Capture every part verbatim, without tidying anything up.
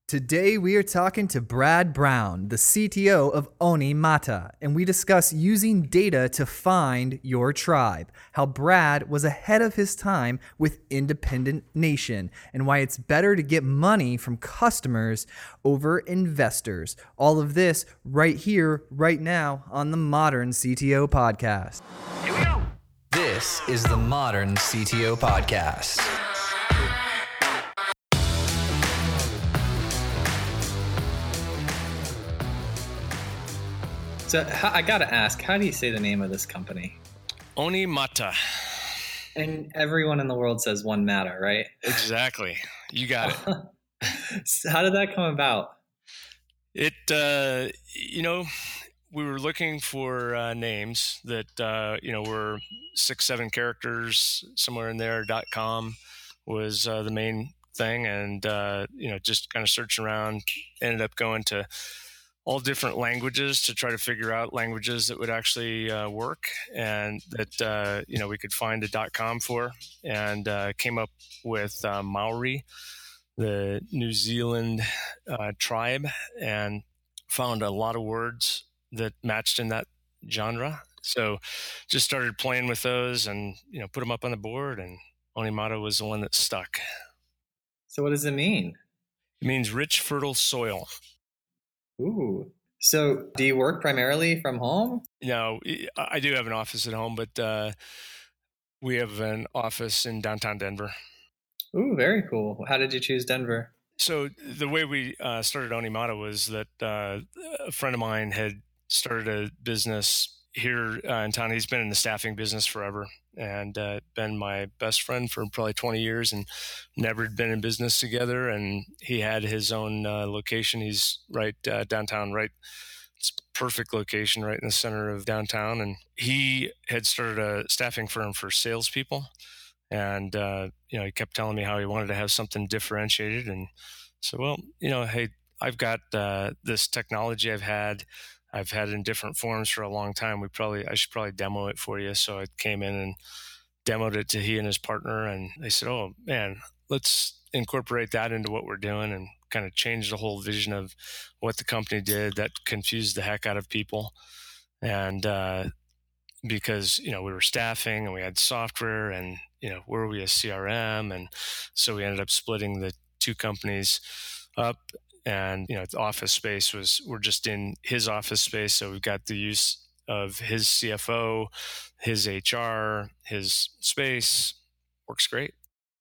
Today we are talking to Brad Brown, the C T O of Onimata, and we discuss using data to find your tribe, how Brad was ahead of his time with Independent Nation, and why it's better to get money from customers over investors. All of this right here, right now on the Modern C T O Podcast. Here we go. This is the Modern C T O Podcast. So I gotta ask, how do you say the name of this company? Onimata. And everyone in the world says one mata, right? Exactly. You got it. So how did that come about? It, uh, you know, we were looking for uh, names that, uh, you know, were six, seven characters, somewhere in there. Dot com was uh, the main thing. And, uh, you know, just kind of searching around, ended up going to all different languages to try to figure out languages that would actually uh, work and that, uh, you know, we could find a .com for, and uh, came up with uh, Maori, the New Zealand uh, tribe, and found a lot of words that matched in that genre. So just started playing with those and, you know, put them up on the board, and Onimata was the one that stuck. So what does it mean? It means rich, fertile soil. Ooh. So do you work primarily from home? No, I do have an office at home, but uh, we have an office in downtown Denver. Ooh, very cool. How did you choose Denver? So the way we uh, started Onimata was that uh, a friend of mine had started a business here uh, in town. He's been in the staffing business forever and uh, been my best friend for probably twenty years, and never had been in business together. And he had his own uh, location. He's right uh, downtown, right. It's a perfect location right in the center of downtown. And he had started a staffing firm for salespeople. And, uh, you know, he kept telling me how he wanted to have something differentiated. And so, well, you know, hey, I've got uh, this technology I've had. I've had it in different forms for a long time. We probably, I should probably demo it for you. So I came in and demoed it to he and his partner, and they said, oh man, let's incorporate that into what we're doing, and kind of change the whole vision of what the company did. That confused the heck out of people. And, uh, because, you know, we were staffing and we had software, and, you know, were we a C R M? And so we ended up splitting the two companies up. And, you know, the office space was, we're just in his office space. So we've got the use of his C F O, his H R, his space. Works great.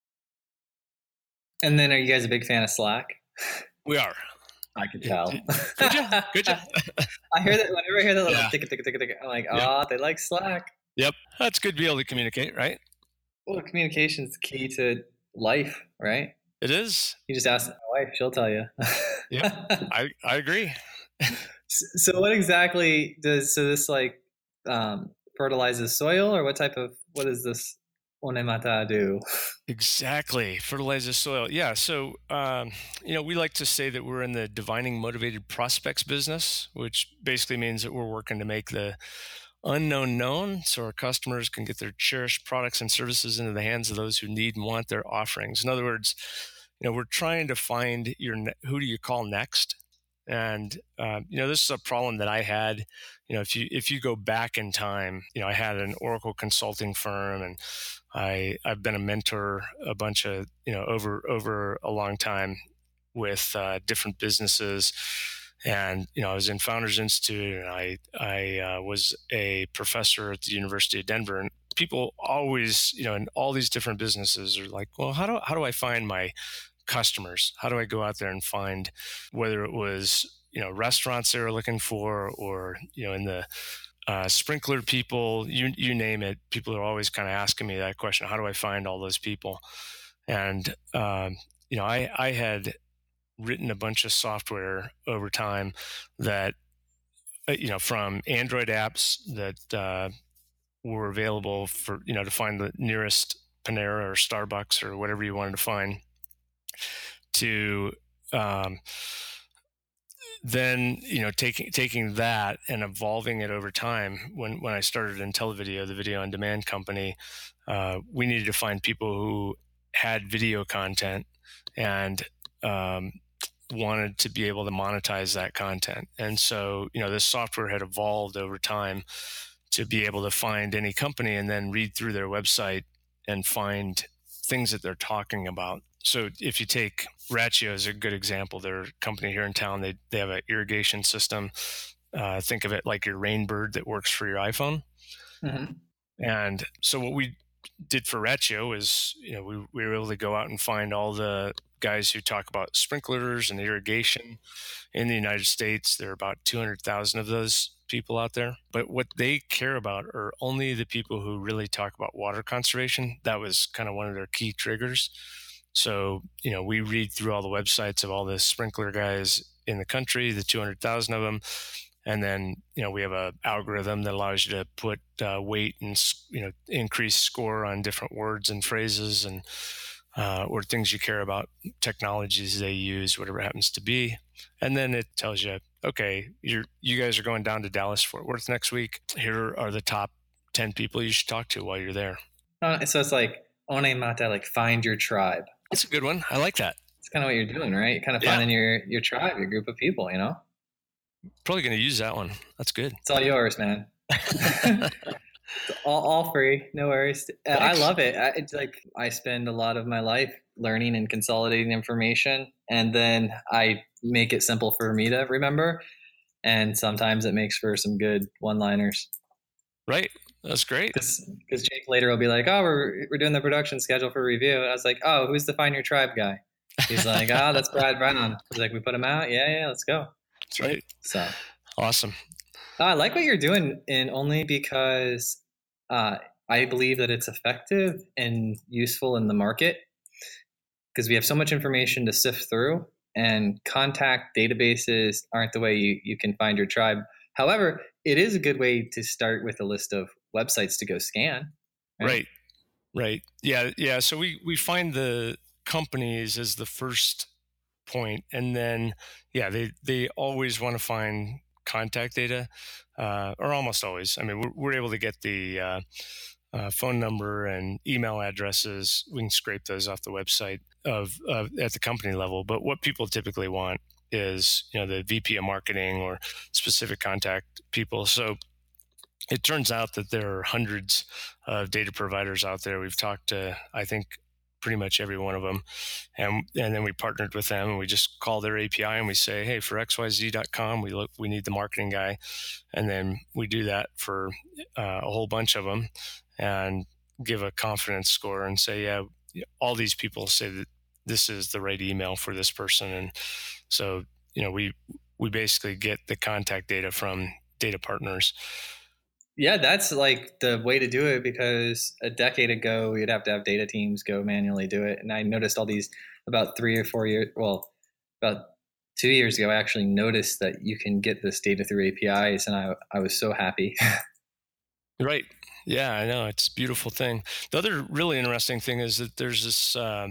And then are you guys a big fan of Slack? We are. I could tell. Good job. Good job. I hear that whenever I hear that little Yeah. tick, tick, tick, tick, I'm like, oh, Yeah. they like Slack. Yep. That's good to be able to communicate, right? Well, communication is key to life, right? It is. You just ask my wife, she'll tell you. Yeah, I, I agree. So what exactly does, so this like um, fertilizes soil, or what type of, what does this Onimata do? Exactly. Fertilizes soil. Yeah. So, um, you know, we like to say that we're in the divining motivated prospects business, which basically means that we're working to make the unknown known, so our customers can get their cherished products and services into the hands of those who need and want their offerings. In other words, you know, we're trying to find your, ne- who do you call next? And, uh, you know, this is a problem that I had. You know, if you if you go back in time, you know, I had an Oracle consulting firm, and I I've been a mentor a bunch of, you know, over over a long time with uh, different businesses. And, you know, I was in Founders Institute, and I I uh, was a professor at the University of Denver. And people always, you know, in all these different businesses are like, well, how do how do I find my customers? How do I go out there and find, whether it was, you know, restaurants they were looking for, or, you know, in the uh, sprinkler people, you you name it. People are always kind of asking me that question. How do I find all those people? And, um, you know, I, I had written a bunch of software over time that, you know, from Android apps that uh, were available for, you know, to find the nearest Panera or Starbucks or whatever you wanted to find, to um, then, you know, taking taking that and evolving it over time. When when I started IntelliVideo, the video on demand company, uh, we needed to find people who had video content, and um, wanted to be able to monetize that content. And so, you know, this software had evolved over time to be able to find any company and then read through their website and find things that they're talking about. So if you take Rachio as a good example, they're a company here in town. They they have an irrigation system. Uh, think of it like your Rainbird that works for your iPhone. Mm-hmm. And so what we did for Rachio is, you know, we, we were able to go out and find all the guys who talk about sprinklers and irrigation in the United States. There are about two hundred thousand of those people out there. But what they care about are only the people who really talk about water conservation. That was kind of one of their key triggers. So, you know, we read through all the websites of all the sprinkler guys in the country, the two hundred thousand of them. And then, you know, we have a algorithm that allows you to put uh, weight and, you know, increase score on different words and phrases and uh, or things you care about, technologies they use, whatever it happens to be. And then it tells you, okay, you're, you guys are going down to Dallas Fort Worth next week. Here are the top ten people you should talk to while you're there. Uh, so it's like Onemata, like find your tribe. That's a good one. I like that. It's kind of what you're doing, right? You're kind of Yeah. finding your, your tribe, your group of people, you know? Probably going to use that one. That's good. It's all yours, man. all, all free, no worries. Uh, I love it. I, it's like I spend a lot of my life learning and consolidating information, and then I make it simple for me to remember. And sometimes it makes for some good one-liners. Right. That's great. Because Jake later will be like, "Oh, we're we're doing the production schedule for review." And I was like, "Oh, who's the Find Your Tribe guy?" He's like, "Oh, that's Brad Brown." He's like, "We put him out? Yeah, yeah, let's go." That's right. So awesome. I like what you're doing, and only because uh, I believe that it's effective and useful in the market, because we have so much information to sift through, and contact databases aren't the way you, you can find your tribe. However, it is a good way to start with a list of websites to go scan. Right. Right. right. Yeah. Yeah. So we, we find the companies as the first point, and then, yeah, they, they always want to find contact data, uh, or almost always. I mean, we're, we're able to get the uh, uh, phone number and email addresses. We can scrape those off the website of uh, at the company level. But what people typically want is, you know, the V P of marketing or specific contact people. So it turns out that there are hundreds of data providers out there. We've talked to, I think, pretty much every one of them. And and then we partnered with them, and we just call their A P I and we say, hey, for X Y Z dot com, we look, we need the marketing guy. And then we do that for uh, a whole bunch of them and give a confidence score and say, yeah, all these people say that this is the right email for this person. And so, you know, we, we basically get the contact data from data partners. Yeah, that's like the way to do it, because a decade ago, we'd have to have data teams go manually do it. And I noticed all these about three or four years, well, about two years ago, I actually noticed that you can get this data through A P Is, and I, I was so happy. Right. Yeah, I know. It's a beautiful thing. The other really interesting thing is that there's this, uh,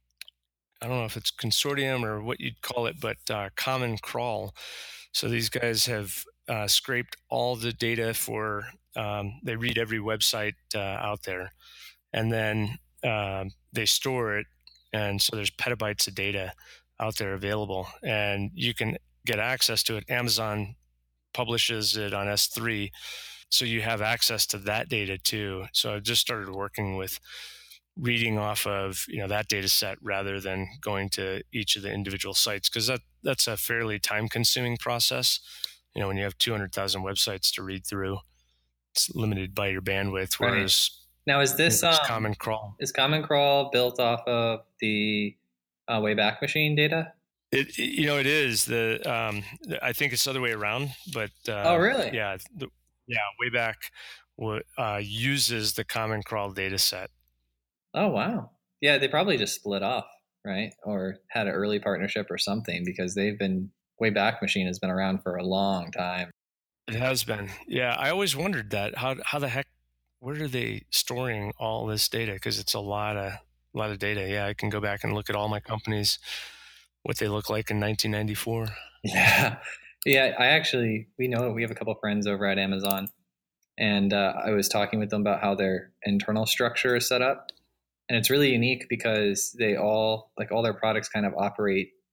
I don't know if it's consortium or what you'd call it, but uh, Common Crawl. So these guys have uh, scraped all the data for, um, they read every website uh, out there, and then uh, they store it. And so there's petabytes of data out there available, and you can get access to it. Amazon publishes it on S three. So you have access to that data too. So I just started working with reading off of, you know, that data set rather than going to each of the individual sites, because that that's a fairly time consuming process. You know, when you have two hundred thousand websites to read through, it's limited by your bandwidth. Whereas right. Now, is this you know, um, Common Crawl? Is Common Crawl built off of the uh, Wayback Machine data? It, you know, it is the. Um, I think it's the other way around, but uh, oh, really? Yeah, the, yeah. Wayback uh, uses the Common Crawl data set. Oh, wow. Yeah, they probably just split off, right? Or had an early partnership or something, because they've been, Wayback Machine has been around for a long time. It has been. Yeah, I always wondered that. How how the heck, where are they storing all this data? Because it's a lot of, a lot of data. Yeah, I can go back and look at all my companies, what they look like in nineteen ninety-four. Yeah. Yeah, I actually, we know, we have a couple friends over at Amazon, and uh, I was talking with them about how their internal structure is set up. And it's really unique because they all, like all their products kind of operate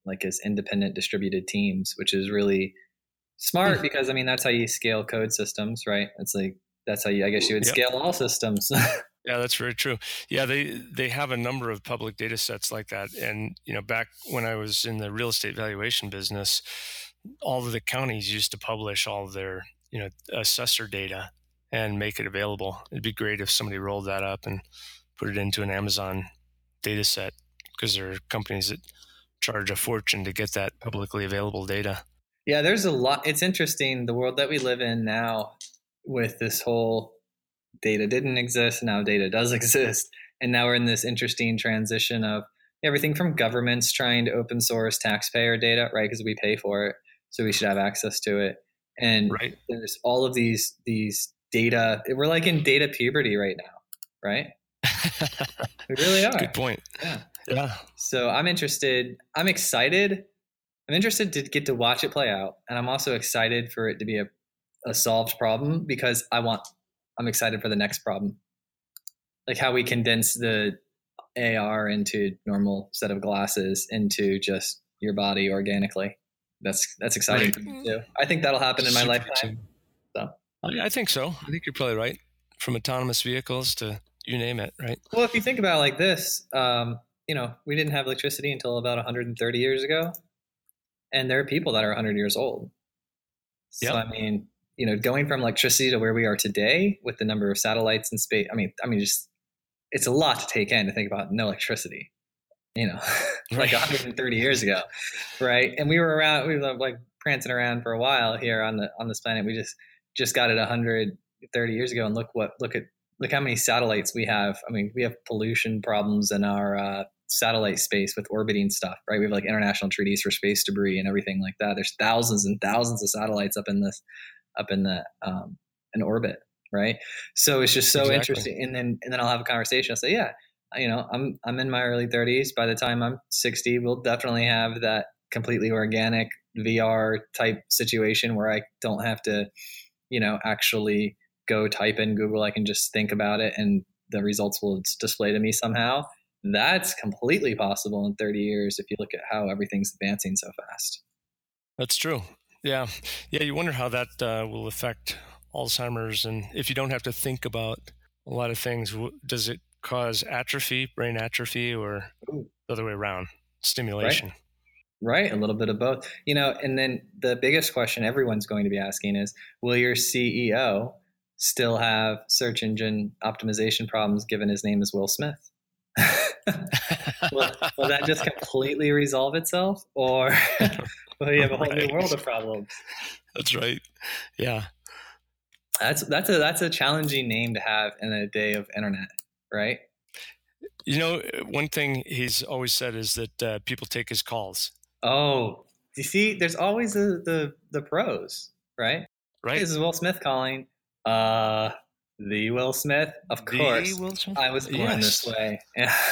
like as independent distributed teams, which is really smart because I mean that's how you scale code systems, right? It's like that's how you I guess you would Yep. scale all systems. Yeah, that's very true. Yeah, they they have a number of public data sets like that. And, you know, back when I was in the real estate valuation business, all of the counties used to publish all of their, you know, assessor data and make it available. It'd be great if somebody rolled that up and put it into an Amazon data set, because there are companies that charge a fortune to get that publicly available data. Yeah, there's a lot. It's interesting, the world that we live in now with this whole data didn't exist, now data does exist. And now we're in this interesting transition of everything from governments trying to open source taxpayer data, right? Because we pay for it, so we should have access to it. And Right. there's all of these these data. We're like in data puberty right now, right? We really are. Good point. Yeah. Yeah. So I'm interested. I'm excited. I'm interested to get to watch it play out, and I'm also excited for it to be a, a solved problem because I want. I'm excited for the next problem, like how we condense the A R into normal set of glasses into just your body organically. That's that's exciting Right. for me too. I think that'll happen in my Super lifetime. exciting. So. I I think so. I think you're probably right. From autonomous vehicles to you name it, right? Well, if you think about it like this, um, you know, we didn't have electricity until about one hundred thirty years ago, and there are people that are one hundred years old. So Yep. I mean, you know, going from electricity to where we are today with the number of satellites in space, I mean, I mean, just it's a lot to take in to think about no electricity, you know, like Right. one hundred thirty years ago, right? And we were around, we were like prancing around for a while here on the on this planet. We just just got it one hundred thirty years ago, and look what look at look how many satellites we have. I mean, we have pollution problems in our uh, satellite space with orbiting stuff, right? We have like international treaties for space debris and everything like that. There's thousands and thousands of satellites up in this up in the um, in orbit, right? So it's just so Exactly. interesting. And then and then I'll have a conversation. I'll say, yeah, you know, I'm I'm in my early thirties. By the time I'm sixty, we'll definitely have that completely organic V R type situation where I don't have to, you know, actually go type in Google. I can just think about it and the results will display to me somehow. That's completely possible in thirty years if you look at how everything's advancing so fast. That's true. Yeah. Yeah. You wonder how that uh, will affect Alzheimer's. And if you don't have to think about a lot of things, w- does it cause atrophy, brain atrophy, or Ooh. the other way around, stimulation? Right, a little bit of both. You know, and then the biggest question everyone's going to be asking is, will your C E O still have search engine optimization problems given his name is Will Smith? will, will that just completely resolve itself, or will you have a whole Right. new world of problems? That's right. Yeah. That's that's a that's a challenging name to have in a day of internet, right? You know, one thing he's always said is that uh, people take his calls. Oh, you see, there's always the the, the pros, right? Right. Hey, this is Will Smith calling. Uh, the Will Smith, of The course. Will Smith? I was born Yes. this way.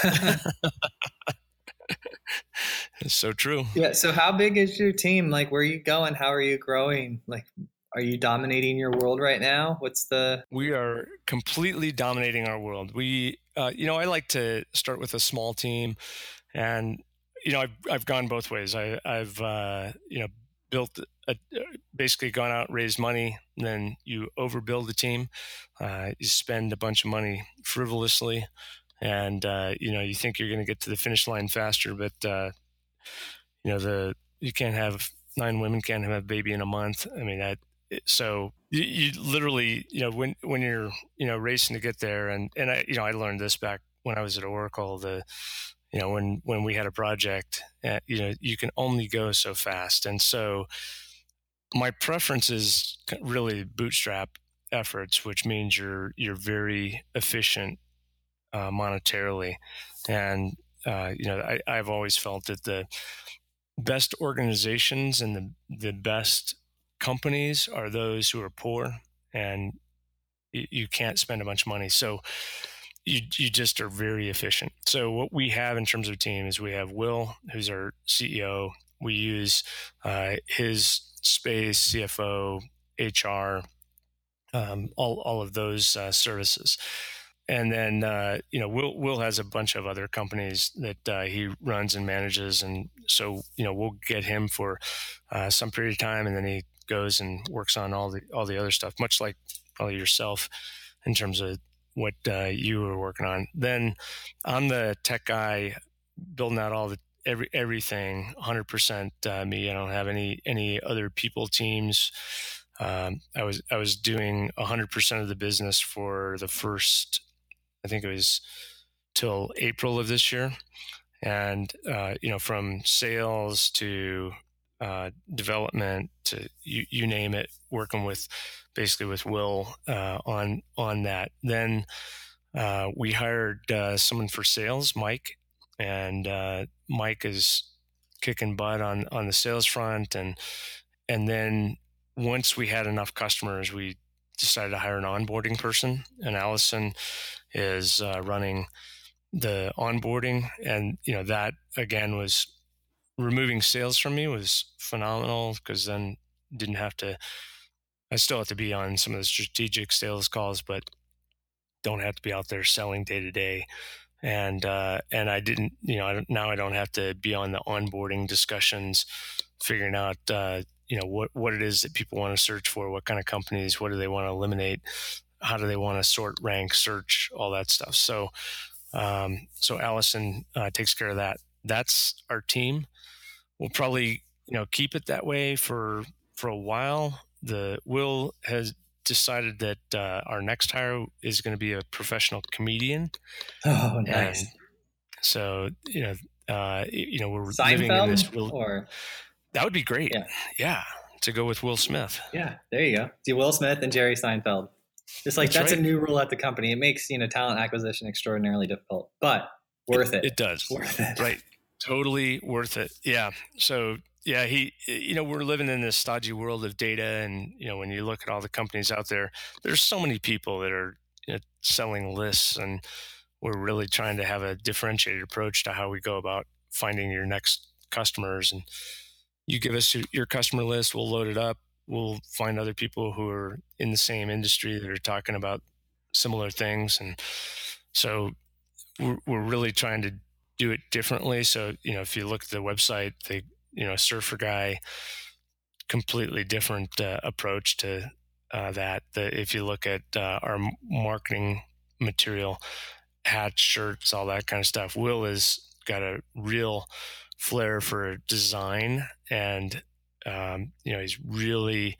It's so true. Yeah. So, how big is your team? Like, where are you going? How are you growing? Like, are you dominating your world right now? What's the? We are completely dominating our world. We, uh, you know, I like to start with a small team, and you know, I've I've gone both ways. I, I've uh, you know built a, basically gone out, raised money, and then you overbuild the team. Uh, you spend a bunch of money frivolously, and uh, you know you think you're going to get to the finish line faster, but uh, you know the you can't have nine women can't have a baby in a month. I mean that. So you, you literally, you know, when when you're, you know, racing to get there, and and I, you know, I learned this back when I was at Oracle. The, you know, when when we had a project, uh, you know, you can only go so fast, and so my preference is really bootstrap efforts, which means you're you're very efficient uh, monetarily, and uh, you know, I, I've always felt that the best organizations and the the best companies are those who are poor and you, you can't spend a bunch of money. So you you just are very efficient. So what we have in terms of a team is we have Will, who's our C E O. We use uh, his space, C F O, H R, um, all, all of those uh, services. and then uh, you know, Will Will has a bunch of other companies that uh, he runs and manages, and so you know, we'll get him for uh, some period of time, and then he goes and works on all the all the other stuff, much like probably yourself in terms of what uh, you were working on. Then I'm the tech guy, building out all the every everything, one hundred percent uh, me. I don't have any any other people teams. Um, I was I was doing one hundred percent of the business for the first, I think it was till April of this year, and uh, you know, from sales to uh, development to you, you name it, working with basically with Will uh, on on that. Then uh, we hired uh, someone for sales, Mike, and uh, Mike is kicking butt on on the sales front, and and then once we had enough customers, we decided to hire an onboarding person, and Allison is uh, running the onboarding. And you know, that again was removing sales from me was phenomenal, because then didn't have to, I still have to be on some of the strategic sales calls, but don't have to be out there selling day to day. And, uh, and I didn't, you know, I don't, now I don't have to be on the onboarding discussions, figuring out, uh, you know, what, what it is that people want to search for, what kind of companies, what do they want to eliminate, how do they want to sort, rank, search, all that stuff. So, um, so Allison uh, takes care of that. That's our team. We'll probably, you know, keep it that way for for a while. The Will has decided that uh, our next hire is going to be a professional comedian. Oh, nice. And so, you know, uh, you know, we're Seinfeld, living in this real, or that would be great. Yeah. yeah, to go with Will Smith. Yeah, there you go. Do Will Smith and Jerry Seinfeld. Just like that's, that's right. a new rule at the company. It makes, you know, talent acquisition extraordinarily difficult, but worth it. It, it does. Worth it. Right. Totally worth it. Yeah. So yeah, he, you know, we're living in this stodgy world of data, and you know, when you look at all the companies out there, there's so many people that are, you know, selling lists, and we're really trying to have a differentiated approach to how we go about finding your next customers. And you give us your customer list, we'll load it up. We'll find other people who are in the same industry that are talking about similar things. And so we're, we're really trying to do it differently. So, you know, if you look at the website, the, you know, Surfer Guy, completely different uh, approach to uh, that. The, if you look at uh, our marketing material, hats, shirts, all that kind of stuff, Will has got a real flair for design, and um, you know, he's really,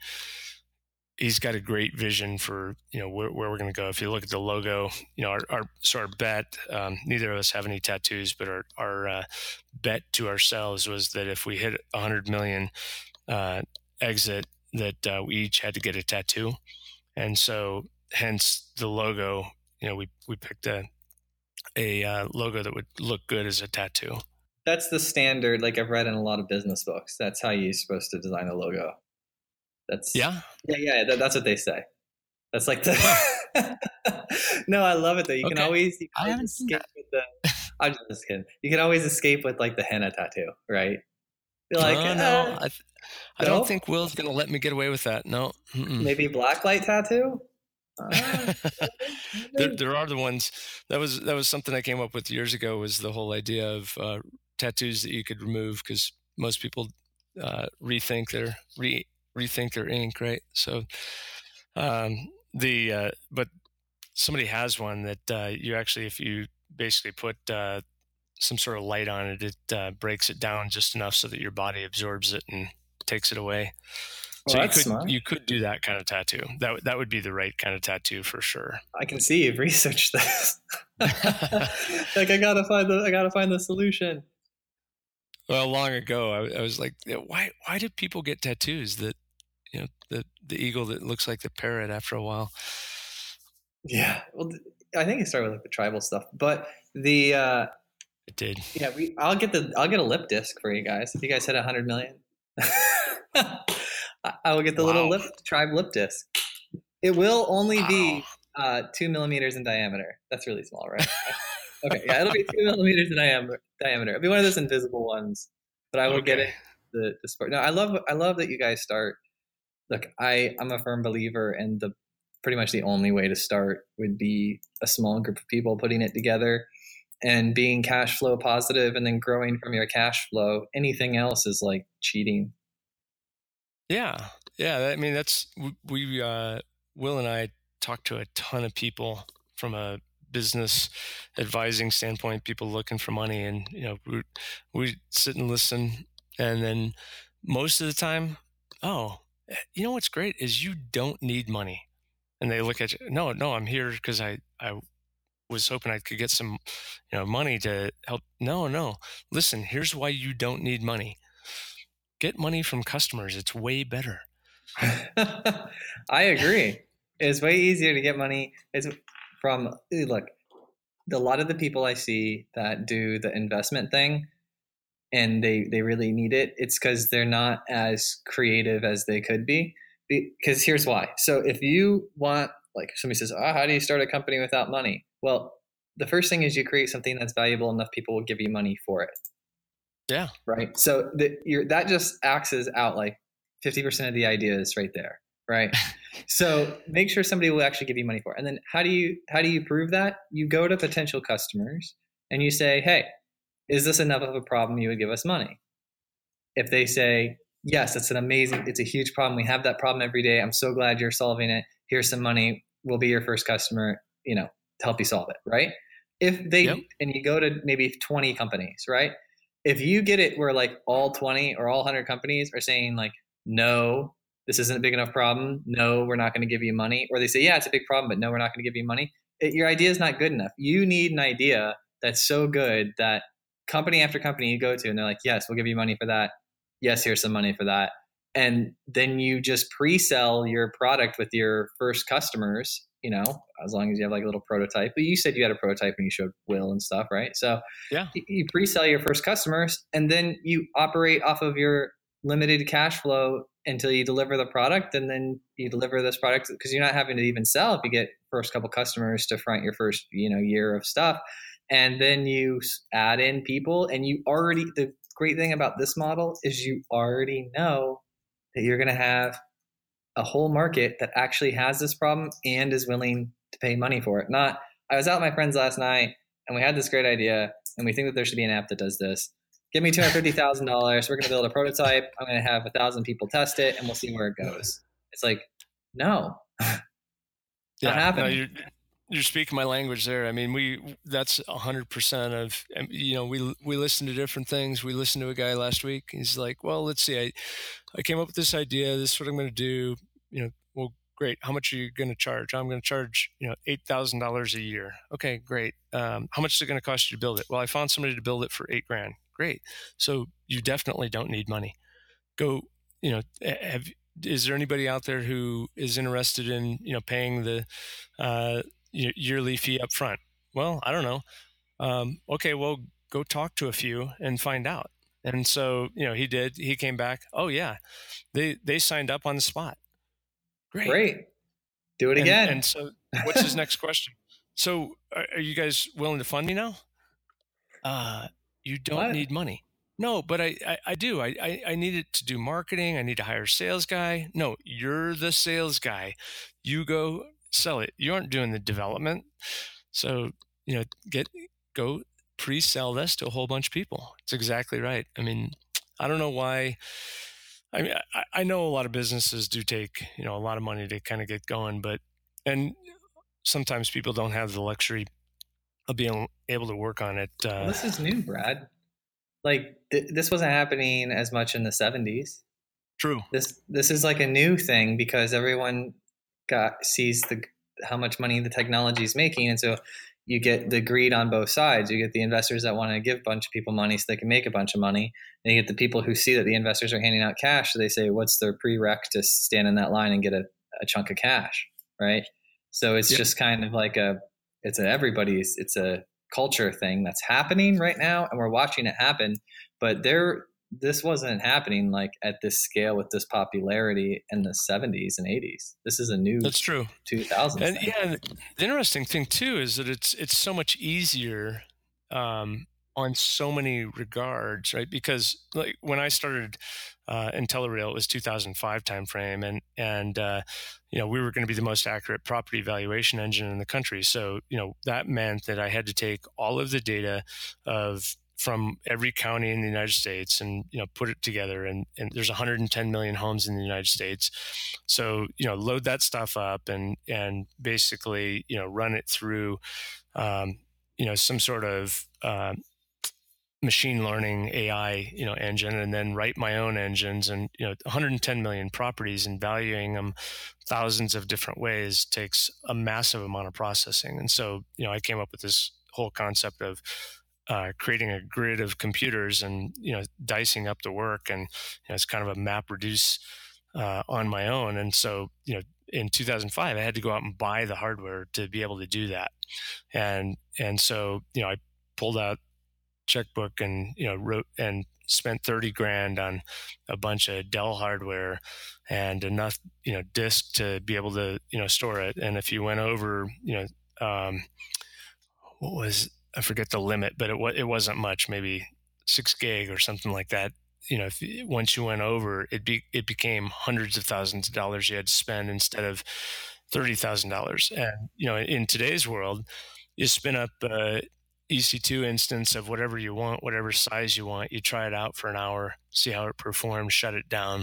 he's got a great vision for, you know, where, where we're going to go. If you look at the logo, you know, our, our so our bet, um, neither of us have any tattoos, but our, our uh, bet to ourselves was that if we hit one hundred million uh, exit, that uh, we each had to get a tattoo. And so hence the logo, you know, we, we picked a, a uh, logo that would look good as a tattoo. That's the standard. Like I've read in a lot of business books, that's how you're supposed to design a logo. That's yeah, yeah, yeah. That, that's what they say. That's like the. No, I love it though. You okay. can always, you can I always escape with the. I'm just kidding. You can always escape with like the henna tattoo, right? You're like, no, uh, no, I, th- I no? don't think Will's going to let me get away with that. No, Mm-mm. Maybe blacklight tattoo. Uh, there, there are the ones that was that was something I came up with years ago. Was the whole idea of uh, tattoos that you could remove, because most people uh, rethink their re rethink their ink, right? So um, the uh, but somebody has one that uh, you actually, if you basically put uh, some sort of light on it, it uh, breaks it down just enough so that your body absorbs it and takes it away. Well, so you that's could smart. you could do that kind of tattoo. That that would be the right kind of tattoo for sure. I can see you've researched this. Like I gotta find the I gotta find the solution. Well, long ago, I, I was like, why why do people get tattoos that, you know, the the eagle that looks like the parrot after a while? Yeah, well, I think it started with like the tribal stuff, but the uh, it did. Yeah, we. I'll get the I'll get a lip disc for you guys if you guys hit a hundred million. I will get the wow. little lip tribe lip disc. It will only wow. be uh, two millimeters in diameter. That's really small, right? Okay, yeah, it'll be two millimeters in diameter. Diameter. It'll be one of those invisible ones, but I will okay. get it. The, the sport. No, I love I love that you guys start. Look, I I'm a firm believer in the pretty much the only way to start would be a small group of people putting it together and being cash flow positive and then growing from your cash flow. Anything else is like cheating. Yeah. Yeah. I mean, that's, we, uh, Will and I talked to a ton of people from a business advising standpoint, people looking for money, and, you know, we, we sit and listen. And then most of the time, oh, you know, what's great is you don't need money. And they look at you, no, no, I'm here because I, I was hoping I could get some, you know, money to help. No, no, listen, here's why you don't need money. Get money from customers. It's way better. I agree. It's way easier to get money. It's from, look, a lot of the people I see that do the investment thing and they, they really need it, it's because they're not as creative as they could be. Because here's why. So if you want, like somebody says, oh, how do you start a company without money? Well, the first thing is you create something that's valuable enough people will give you money for it. Yeah. Right. So the, you're, that just axes out like fifty percent of the ideas right there. Right. So make sure somebody will actually give you money for it. And then how do you, how do you prove that? You go to potential customers and you say, hey, is this enough of a problem you would give us money? If they say, yes, it's an amazing, it's a huge problem. We have that problem every day. I'm so glad you're solving it. Here's some money. We'll be your first customer, you know, to help you solve it. Right. If they, yep. And you go to maybe twenty companies, right? If you get it where like all twenty or all one hundred companies are saying like, no, this isn't a big enough problem. No, we're not going to give you money. Or they say, yeah, it's a big problem, but no, we're not going to give you money. It, your idea is not good enough. You need an idea that's so good that company after company you go to and they're like, yes, we'll give you money for that. Yes, here's some money for that. And then you just pre-sell your product with your first customers, you know, as long as you have like a little prototype. But you said you had a prototype and you showed Will and stuff, right? So yeah, you pre-sell your first customers and then you operate off of your limited cash flow until you deliver the product. And then you deliver this product because you're not having to even sell if you get first couple customers to front your first, you know, year of stuff. And then you add in people and you already, the great thing about this model is you already know that you're going to have a whole market that actually has this problem and is willing to pay money for it. Not, I was out with my friends last night and we had this great idea and we think that there should be an app that does this. Give me two hundred fifty thousand dollars. We're going to build a prototype. I'm going to have a thousand people test it and we'll see where it goes. It's like, no, yeah, not happening. No, you're, you're speaking my language there. I mean, we, that's a hundred percent of, you know, we, we listen to different things. We listened to a guy last week. He's like, well, let's see, I, I came up with this idea. This is what I'm going to do. You know, well, great. How much are you going to charge? I'm going to charge, you know, eight thousand dollars a year. Okay, great. Um, how much is it going to cost you to build it? Well, I found somebody to build it for eight grand. Great. So you definitely don't need money. Go, you know, have, is there anybody out there who is interested in, you know, paying the uh, yearly fee up front? Well, I don't know. Um, okay, well, go talk to a few and find out. And so, you know, he did. He came back. Oh, yeah. They they signed up on the spot. Great. Great. Do it again. And, and so what's his next question? So are, are you guys willing to fund me now? Uh, you don't what? need money. No, but I, I, I do. I, I, I need it to do marketing. I need to hire a sales guy. No, you're the sales guy. You go sell it. You aren't doing the development. So, you know, get go pre-sell this to a whole bunch of people. It's exactly right. I mean, I don't know why. I mean, I, I know a lot of businesses do take, you know, a lot of money to kind of get going, but, and sometimes people don't have the luxury of being able to work on it. Uh, well, this is new, Brad. Like th- this wasn't happening as much in the seventies. True. This, this is like a new thing because everyone got, sees the, how much money the technology is making. And so you get the greed on both sides. You get the investors that want to give a bunch of people money so they can make a bunch of money. And you get the people who see that the investors are handing out cash. So they say, what's their prereq to stand in that line and get a, a chunk of cash, right? So it's yep. just kind of like a, it's a everybody's, it's a culture thing that's happening right now. And we're watching it happen. But there, this wasn't happening like at this scale with this popularity in the seventies and eighties. This is a new that's true two thousands and thing. Yeah, the interesting thing too is that it's it's so much easier um on so many regards, right? Because like when I started uh, IntelliRail, it was two thousand five timeframe, and and uh, you know we were going to be the most accurate property valuation engine in the country. So you know that meant that I had to take all of the data of from every county in the United States and you know put it together. And, and there's one hundred ten million homes in the United States. So you know load that stuff up and and basically you know run it through um, you know some sort of uh, machine learning A I, you know, engine, and then write my own engines. And, you know, one hundred ten million properties and valuing them thousands of different ways takes a massive amount of processing. And so, you know, I came up with this whole concept of uh, creating a grid of computers and, you know, dicing up the work. And, you know, it's kind of a map reduce uh, on my own. And so, you know, in two thousand five, I had to go out and buy the hardware to be able to do that. And, and so, you know, I pulled out checkbook and you know wrote and spent thirty grand on a bunch of Dell hardware and enough you know disk to be able to you know store it. And if you went over you know um, what was I forget the limit, but it was it wasn't much, maybe six gig or something like that. You know, if once you went over, it be it became hundreds of thousands of dollars you had to spend instead of thirty thousand dollars. And you know, in today's world, you spin up uh, E C two instance of whatever you want, whatever size you want. You try it out for an hour, see how it performs, shut it down.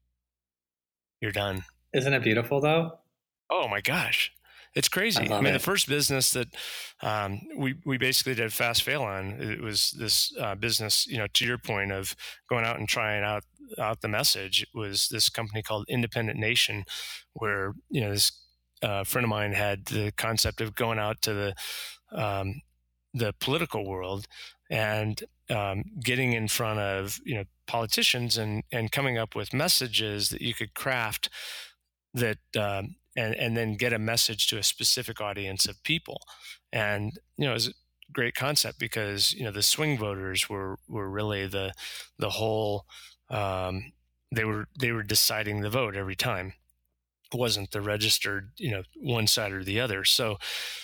You're done. Isn't it beautiful though? Oh my gosh. It's crazy. I, I mean, it. the first business that um, we, we basically did fast fail on, it was this uh, business, you know, to your point of going out and trying out, out the message. It was this company called Independent Nation, where, you know, this uh, friend of mine had the concept of going out to the, um, the political world and um, getting in front of you know politicians and and coming up with messages that you could craft that um, and and then get a message to a specific audience of people. And you know it was a great concept because you know the swing voters were were really the the whole um, they were they were deciding the vote every time. It wasn't the registered you know one side or the other. So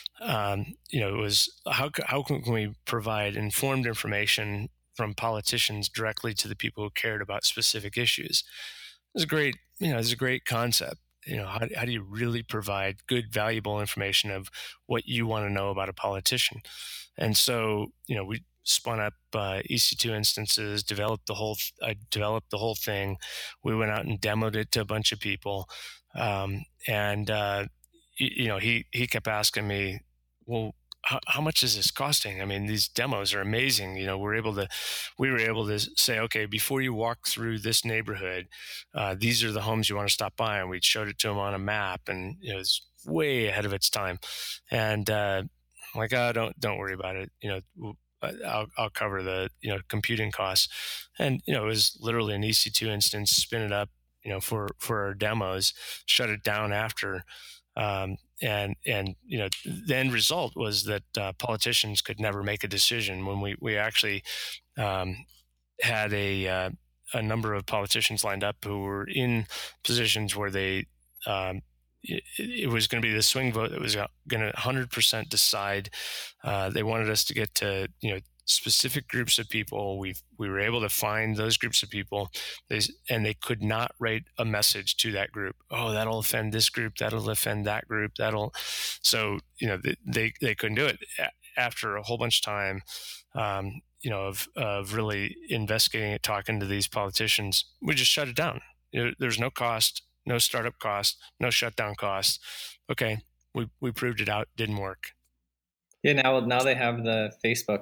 Um, you know, it was how how can we provide informed information from politicians directly to the people who cared about specific issues? It's a great, you know, it's a great concept. You know, how how do you really provide good, valuable information of what you want to know about a politician? And so, you know, we spun up uh, E C two instances, developed the whole, I developed the whole thing. We went out and demoed it to a bunch of people, um, and uh, you, you know, he he kept asking me, well, how, how much is this costing? I mean, these demos are amazing. You know, we're able to, we were able to say, okay, before you walk through this neighborhood, uh, these are the homes you want to stop by. And we showed it to him on a map, and you know, it's way ahead of its time. And uh, I'm like, oh, don't don't worry about it. You know, I'll I'll cover the you know computing costs. And you know, it was literally an E C two instance, spin it up, you know, for for our demos, shut it down after. Um, and, and, you know, the end result was that uh, politicians could never make a decision when we, we actually um, had a, uh, a number of politicians lined up who were in positions where they, um, it, it was going to be the swing vote that was going to one hundred percent decide. Uh, they wanted us to get to, you know, specific groups of people. We we were able to find those groups of people, they, and they could not write a message to that group. Oh, that'll offend this group. That'll offend that group. That'll. So you know they they couldn't do it. After a whole bunch of time, um, you know, of of really investigating it, talking to these politicians, we just shut it down. You know, there's no cost, no startup cost, no shutdown cost. Okay, we we proved it out. Didn't work. Yeah. Now now they have the Facebook.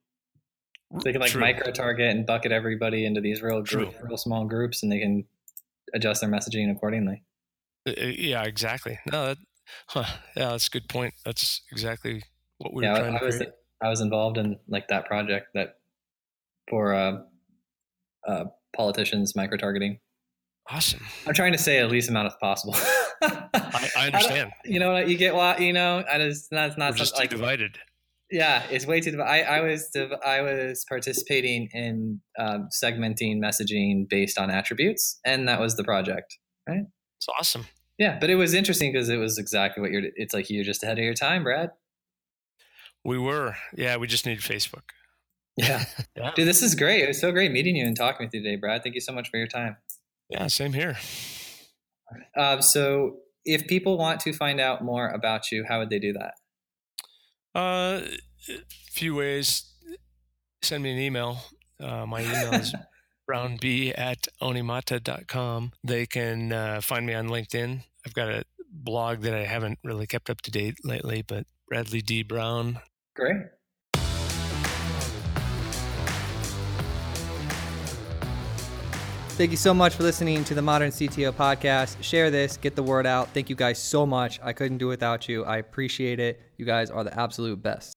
They can like True. micro target and bucket everybody into these real group, real small groups, and they can adjust their messaging accordingly. Uh, yeah, exactly. No, that, huh, yeah, that's a good point. That's exactly what we yeah, were trying I, to I was create. I was involved in like that project that for uh, uh, politicians micro targeting. Awesome. I'm trying to say the least amount as possible. I, I understand. I you know what you get? What you know? I just that's not we're just like too divided. Yeah, it's way too. I, I was I was participating in um, segmenting messaging based on attributes, and that was the project. Right? It's awesome. Yeah, but it was interesting because it was exactly what you're. It's like you're just ahead of your time, Brad. We were. Yeah, we just needed Facebook. Yeah. yeah. Dude, this is great. It was so great meeting you and talking with you today, Brad. Thank you so much for your time. Yeah, same here. Uh, so if people want to find out more about you, how would they do that? Uh, a few ways. Send me an email. Uh, my email is brownb at onimata dot com. They can uh, find me on LinkedIn. I've got a blog that I haven't really kept up to date lately, but Bradley D. Brown. Great. Thank you so much for listening to the Modern C T O podcast. Share this, get the word out. Thank you guys so much. I couldn't do it without you. I appreciate it. You guys are the absolute best.